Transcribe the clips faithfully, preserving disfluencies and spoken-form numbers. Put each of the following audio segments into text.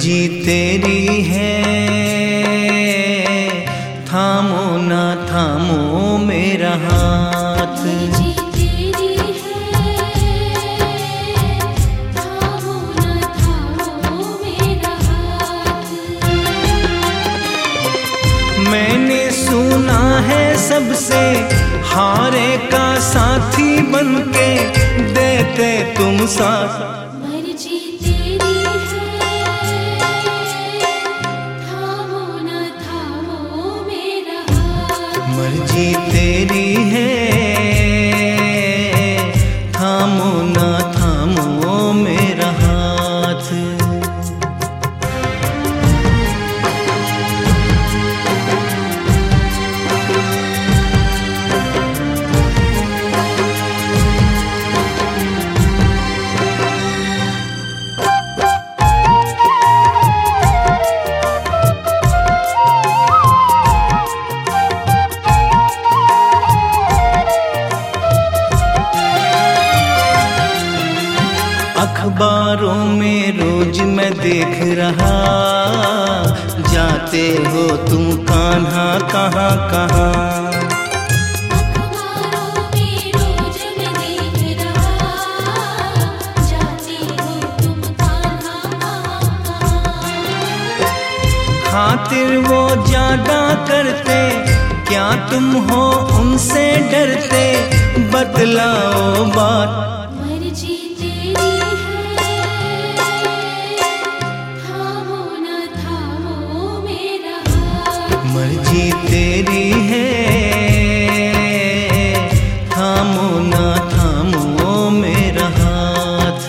मर्जी तेरी है, थामो ना थामो मेरा हाथ। मर्जी तेरी है, थामो ना थामो मेरा हाथ। मैंने सुना है सबसे हारे का साथी बनके देते तुम साथ। मर्जी तेरी है, थामो ना थामो मेरा हाथ। मर्जी तेरी है, थामो ना थामो मेरा हाथ। अखबारों में रोज मैं देख रहा, जाते हो तुम कान्हा कहाँ कहाँ। अखबारों में रोज मैं देख रहा, जाते हो तुम कान्हा कहाँ कहाँ। खातिर वो ज्यादा करते, क्या तुम हो उनसे डरते, बतलाओ बात। मर्जी तेरी है, थामो ना थामो मेरा हाथ। मर्जी तेरी है, थामो ना थामो मेरा हाथ।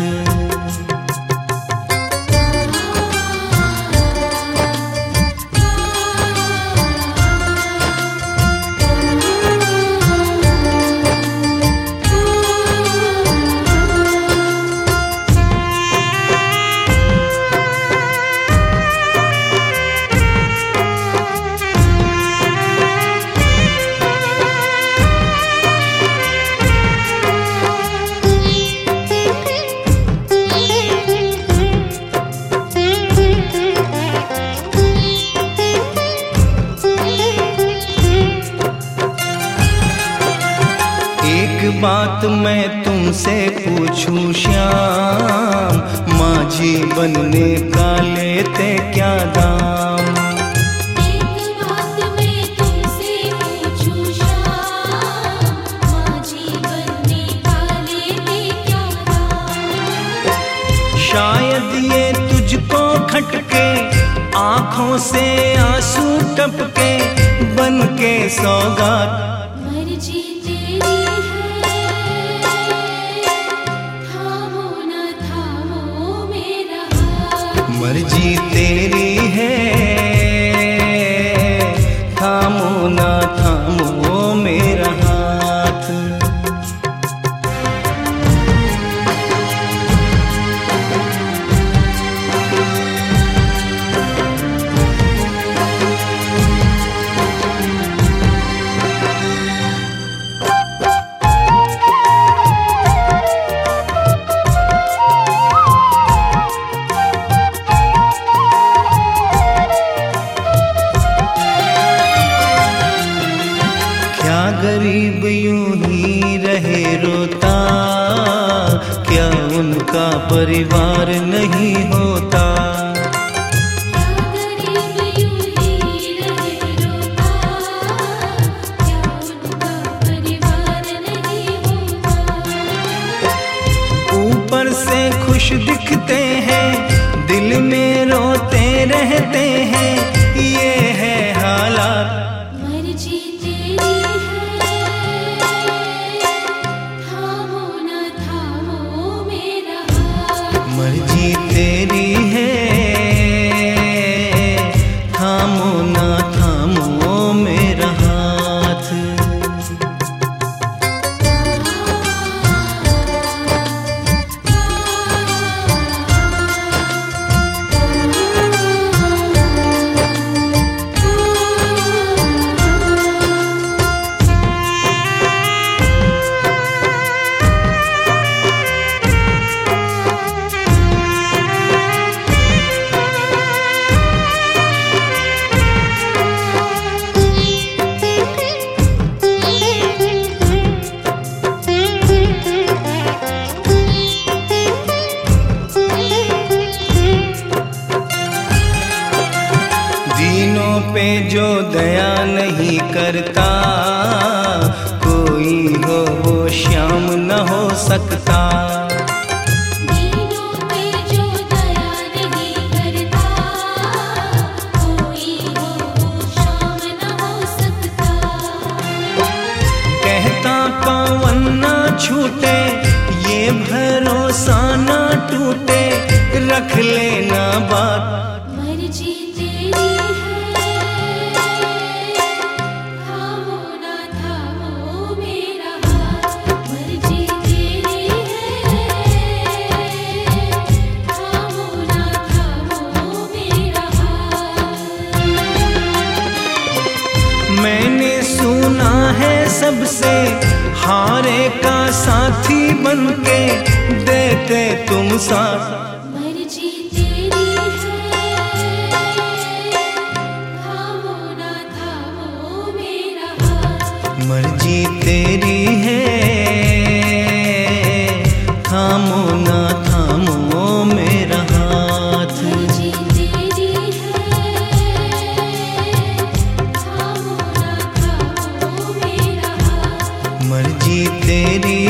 एक बात मैं तुमसे पूछूं श्याम, माझी बनने का लेते क्या दाम। एक बात मैं तुमसे पूछूं श्याम, माझी बनने का लेते क्या दाम। शायद ये तुझको खटके, आंखों से आंसू टपके, बन के सौगात। मर्जी तेरी है, थामो ना थामो मेरा हाथ। मर्जी तेरी है, थामो ना थामो मेरा हाथ। गरीब यूं ही रहे रोता, क्या उनका परिवार नहीं होता। क्या गरीब यूं ही रहे रोता, क्या उनका परिवार नहीं होता। ऊपर से खुश दिखते हैं, दिल में रोते रहते हैं, ये है हालात। मर्जी तेरी है, थामो ना थामो मेरा हाथ। मर्जी तेरी है, थामो ना थामो मेरा हाथ। दीनों पे जो दया नहीं करता, कोई हो वो श्याम न हो सकता। दीनों पे जो दया नहीं करता, कोई हो वो श्याम न हो सकता। कहता पवन ना छूटे, ये भरोसा ना टूटे, रख लेना बात। मर्जी तेरी है, थामो ना थामो मेरा हाथ। मर्जी तेरी है, थामो ना थामो मेरा हाथ। मैंने सुना है सबसे, हारे का साथी बनके देते तुम साथ। मर्जी तेरी है, थामो ना थामो मेरा हाथ। मर्जी तेरी है, थामो ना थामो मेरा हाथ। मर्जी तेरी है, थामो ना थामो मेरा हाथ। मर्जी तेरी